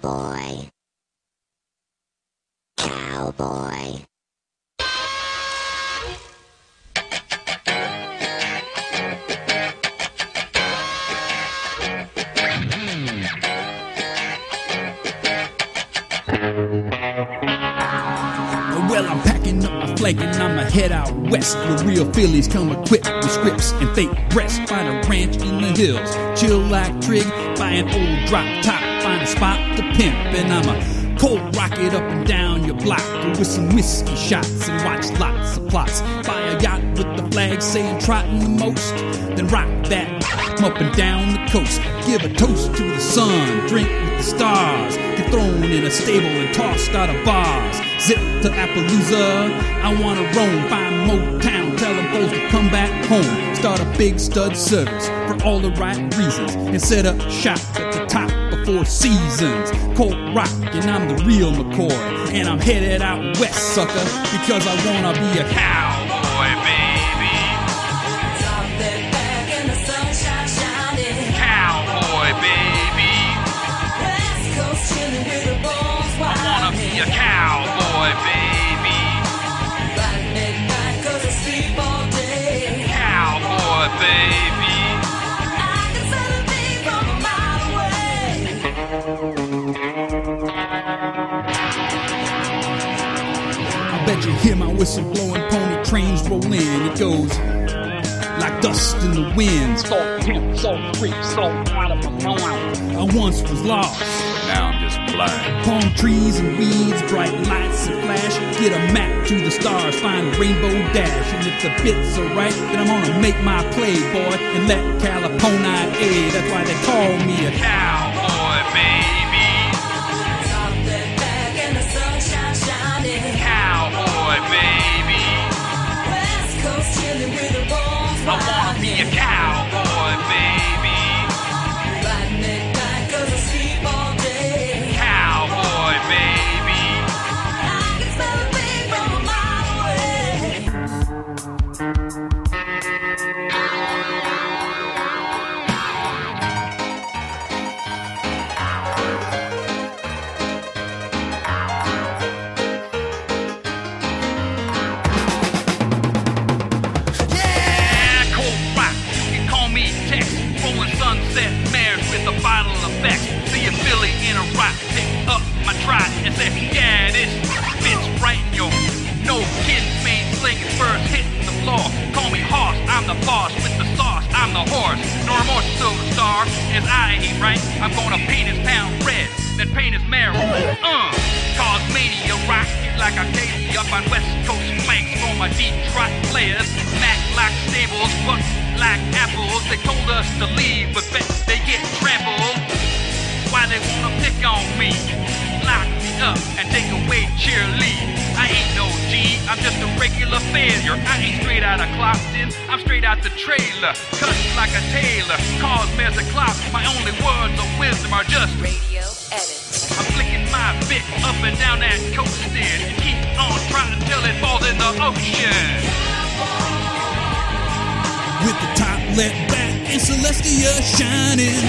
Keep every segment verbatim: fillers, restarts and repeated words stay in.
Cowboy. Cowboy. Well, I'm packing up my flag and I'ma head out west where real Phillies come equipped with scripts and fake breasts. Find a ranch in the hills, chill like Trig, buy an old drop top, find a spot to pimp, and I'ma cold rocket up and down your block with some whiskey shots and watch lots of plots. Buy a yacht with the flag saying trotting the most, then rock that up and down the coast. Give a toast to the sun, drink with the stars, get thrown in a stable and tossed out of bars. Zip to Appaloosa, I wanna roam, find Motown, tell them folks to come back home. Start a big stud service for all the right reasons and set up shop at the top of Four Seasons. Colt Rock and I'm the real McCoy, and I'm headed out west, sucker, because I wanna be a cowboy, baby. Something back in the sunshine shining. Cowboy, baby. West Coast chilling with the bones wide. I wanna be a cowboy, baby. By midnight 'cause I sleep all day. Cowboy, baby. I can smell the beat from a mile away. I bet you hear my whistle blowing, pony trains roll in. It goes like dust in the wind. Salt, pimp, salt, freak, salt out of my mind. I once was lost, Now I'm just blind. palm trees and weeds, bright lights and flash. Get a map to the stars, find Rainbow Dash. And if the bits are right, then I'm gonna make my play, boy, and let California A. That's why they call me a cowboy, baby. Something back in the sunshine shining. Cowboy, baby. West Coast chilling with the bones I wanna be a cowboy, baby. By midnight 'cause I sleep all day. Cowboy, baby. I can smell the beat from a mile away. Yeah, Colt Rock, you can call me Tex. Rolling sunset mares with a bottle of Bex. See a Philly in a rock, pick up my trot and say, yeah, this fits right in your. No kidding, main slinging first hitting the floor. Call me Hoss, I'm the boss with the sauce, I'm the horse. Nor more silver star, as I ain't right. I'm gonna paint his pound red, then paint his mare. Uh, cause mania rock it like Arcadia up on West Coast flanks for my Detroit players. Mac like stables, buck like apples. They told us to leave, but bet they get trampled. Why they wanna pick on me? Lock me up and take away cheerlead. I ain't no G, I'm just a regular failure. I ain't straight out of Clockton, I'm straight out the trailer. Cut like a tailor, cause mares a clock. My only words of wisdom are just Radio edit. I'm flicking my bit up and down that coastin' and keep on trying till it falls in the ocean. With the top let back and Celestia shining.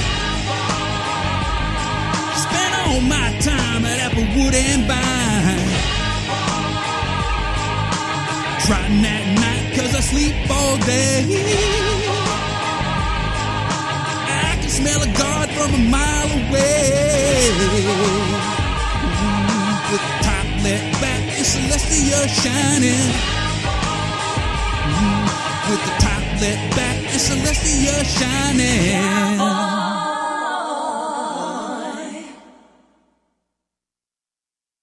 Spend all my time at Applewood and Vine. Trotting at night 'cause I sleep all day. I can smell a guard from a mile away. With the top let back and Celestia shining. With the top let back and Celestia shining.